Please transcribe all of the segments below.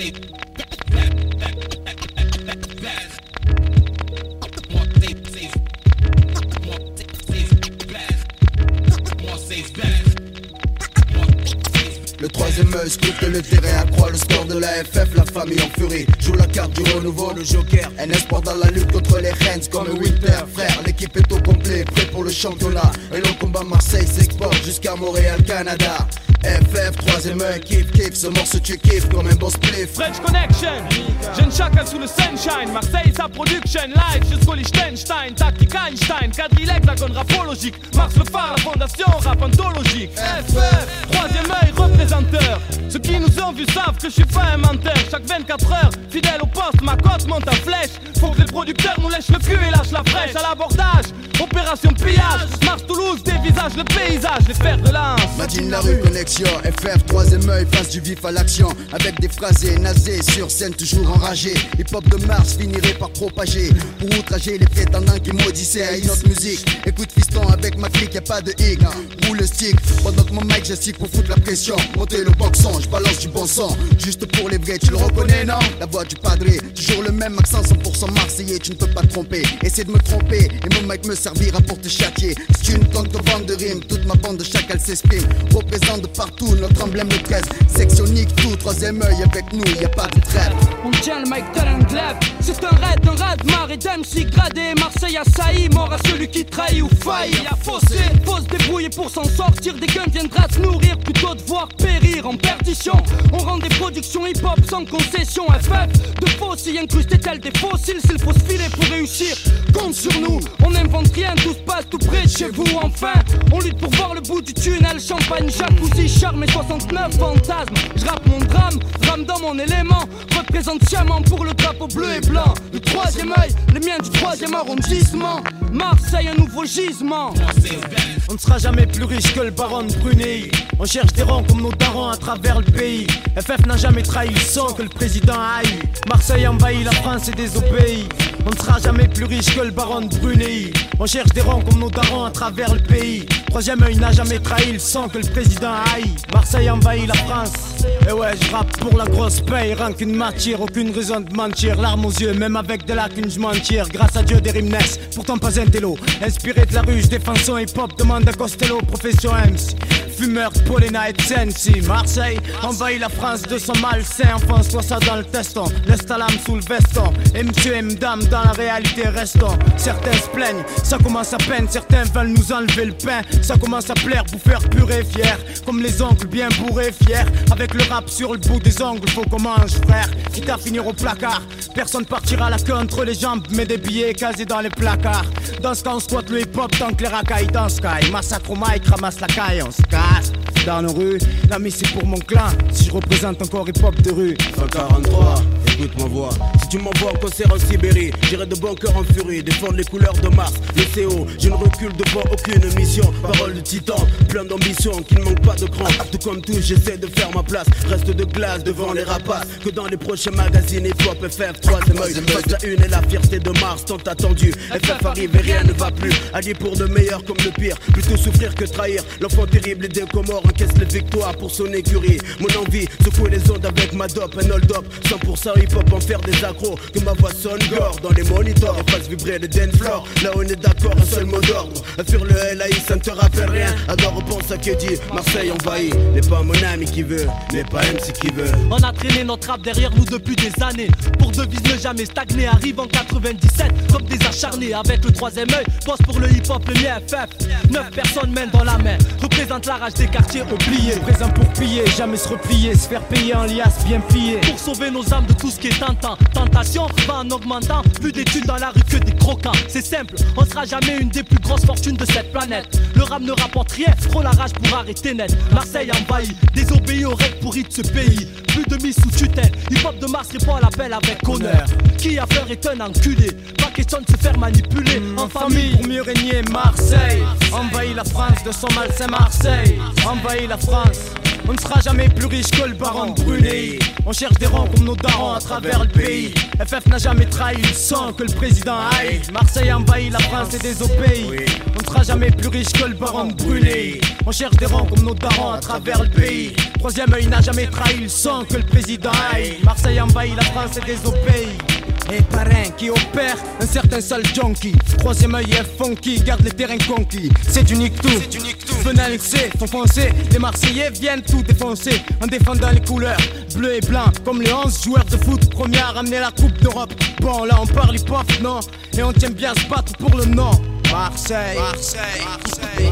Le troisième œil scrute le terrain, accroît le score de la FF, la famille en furie. Joue la carte du renouveau, le joker. Un espoir dans la lutte contre les Rennes comme Winter, frère. L'équipe est au complet, prêt pour le championnat. Et le combat Marseille s'exporte jusqu'à Montréal, Canada. FF, troisième œil, kiff, ce morceau tu kiffes comme un boss pliff. French Connection, jeune chacal sous le sunshine. Marseille, sa production, live jusqu'au Liechtenstein. Tactique Einstein, quadrille hexagone rapologique. Mars le phare, la fondation rap anthologique. FF, troisième œil, représenteur. Ceux qui nous ont vus savent que je suis pas un menteur. Chaque 24 heures, fidèle au poste, ma cote monte en flèche. Faut que les producteurs nous lèchent le cul et lâchent la fraîche. À l'abordage, opération pillage. Mars-Toulouse dévisage le paysage, les fers de lance. Madine la rue, connexion. FF, troisième œil, passe du vif à l'action. Avec des phrasés nasés, sur scène toujours enragé. Hip-hop de Mars finirait par propager. Pour outrager les prétendants qui maudissaient à une autre musique. Écoute fiston, avec ma clique, y'a pas de hic. Roule le stick, pendant que mon mic j'astique pour foutre la pression. Monter le boxon, je balance du bon son. Juste pour les vrais, tu le reconnais non? La voix du padré, toujours le même accent 100% marseillais. Tu ne peux pas te tromper, essaie de me tromper. Et mon mic me servira pour te châtier. Si tu ne tentes que vendre de rimes, toute ma bande de chacal s'exprime. Représente de partout notre emblème de 13. Sectionnique tout, troisième œil avec nous, y a pas de trêve. On tient le mic tel un glaive. C'est un raid, marée d'MC gradé. Marseille assailli, mort à celui qui trahit ou faillit. Y'a fossé, faut se débrouiller pour s'en sortir. Des guns viendra se nourrir plutôt de voir périr en perdition. On rend des productions hip-hop sans concession. FF, de fossiles incrustés tels des fossiles. S'il faut se filer pour réussir, compte sur nous. On n'invente rien, tout se passe tout près de chez vous. Enfin, on lutte pour voir le bout du tunnel. Champagne, jacuzzi, charme et 69 fantasmes. Je rappe mon drame, drame dans mon élément. Représente sciemment pour le drapeau bleu et blanc. Le troisième œil, les miens du troisième arrondissement. Marseille, un nouveau gisement. On ne sera jamais plus riche que le baron de Brunei. On cherche des rangs comme nos darons à travers le pays. FF n'a jamais trahi le sang que le président a haï. Marseille envahit la France et désobéit. On ne sera jamais plus riche que le baron de Brunei. On cherche des rangs comme nos darons à travers le pays. Troisième œil n'a jamais trahi le sang que le président a haï. Marseille envahit la France. Et ouais, je rappe pour la grosse paye. Rien qu'une matière, aucune raison de mentir. Larmes aux yeux, même avec de lacunes je m'en tire. Grâce à Dieu des rimes naissent, pourtant pas un télo. Inspiré de la rue, je défends son hip-hop. Demande à Costello, profession MC. Fumeur, Paulina et Sensi. Marseille envahit la France de son malsain. Enfonce-toi ça dans le teston. Laisse ta lame sous le veston. MC dame dans la réalité restons. Certains se plaignent, ça commence à peine. Certains veulent nous enlever le pain. Ça commence à plaire, bouffeur pur et fier. Comme les oncles bien bourrés, fiers. Avec le rap sur le bout des ongles, faut qu'on mange frère. Quitte à finir au placard. Personne partira la queue entre les jambes. Mais des billets casés dans les placards. Dans ce cas on squatte le hip-hop tant que les racailles dans Sky. Massacre au mic, ramasse la caille, on se casse. Dans nos rues, l'ami c'est pour mon clan. Si je représente encore hip-hop de rue. 143, écoute ma voix. Si tu m'envoies en concert en Sibérie, j'irai de bon cœur en furie. Défendre les couleurs de Mars, le CO. Je ne recule devant aucune mission. Parole de titan, plein d'ambition, qui ne manque pas de cran. Tout comme tout, j'essaie de faire ma place. Reste de glace devant les rapaces. Que dans les prochains magazines, hip-hop, FF, troisième œil. Face la une et la fierté de Mars, tant attendu. FF arrive et rien ne va plus. Allié pour le meilleur comme le pire. Plutôt souffrir que trahir. L'enfant terrible et des Comores encaisse les victoires pour son écurie. Mon envie, secouer les ondes avec ma dope, un hold-up. 100% hip-hop, en faire des accros. Que ma voix sonne gore dans les monitors et fasse vibrer les dance floors. Là on est d'accord, un seul mot d'ordre. Fuir le LAI, ça ne te rappelle rien. Alors repense à Keddy, Marseille envahi. N'est pas mon ami qui veut, n'est pas MC qui veut. On a traîné notre rap derrière nous depuis des années. Pour devise ne jamais stagner, arrive en 97 comme des acharnés avec le troisième œil. Bosse pour le hip-hop, le mien FF. 9 personnes main dans la main. Représente la rage des quartiers oubliés. Présent pour piller, jamais se replier. Se faire payer en liasse, bien plié. Pour sauver nos âmes de tout ce qui est tentant. Tentation va en augmentant. Plus d'études dans la rue que des croquants. C'est simple, on sera jamais une des plus grosses fortunes de cette planète. Le rap ne rapporte rien, trop la rage pour arrêter net. Marseille envahi, désobéi aux règles pourries de ce pays. Plus de mise sous tutelle, hip-hop de Mars répond à l'appel avec honneur. Qui a peur est un enculé, pas question de se faire manipuler. En famille pour mieux régner, Marseille envahit la France de son malsain Marseille. Envahit la France, On ne sera jamais plus riche que le baron de Brunei. On cherche des rangs comme nos darons à travers le pays. FF n'a jamais trahi le sang que le président aille. Marseille envahit la France et désobéit. On ne sera jamais plus riche que le baron de Brunei. On cherche des rangs comme nos darons à travers le pays. Troisième œil n'a jamais trahi le sang que le président aille. Marseille envahit la France et désobéit. Et parrain qui opère un certain sale junkie. Troisième œil est funky, garde les terrains conquis. C'est du nique-tout, venez annexer, font foncer. Les Marseillais viennent tout défoncer en défendant les couleurs bleu et blanc. Comme les 11 joueurs de foot, premiers à ramener la coupe d'Europe. Bon là on parle hip-hop, non. Et on tient bien à se battre pour le nom. Marseille, Marseille, Marseille,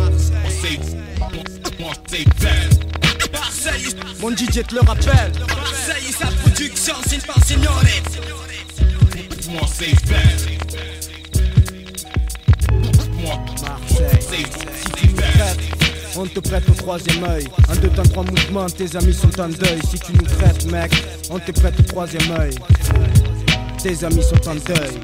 Marseille. Mon DJ te le rappelle. Marseille et sa production, c'est une pensionnée. Marseille, si tu nous traites, on te prête au troisième œil. Un, deux, temps, trois mouvements, tes amis sont en deuil. Si tu nous traites, mec, on te prête au troisième œil. Tes amis sont en deuil.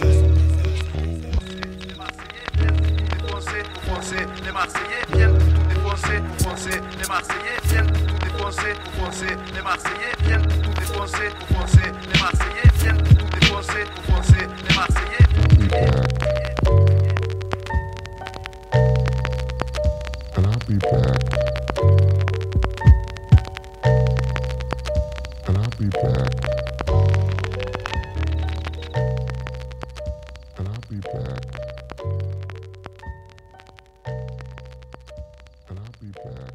Les Marseillais viennent tout défoncer, foncer. Les Marseillais viennent tout défoncer, foncer. Les Marseillais viennent tout défoncer, foncer. Les Marseillais viennent tout défoncer, foncer. Les Marseillais. And I'll be back. And I'll be back. And I'll be back. And I'll be back.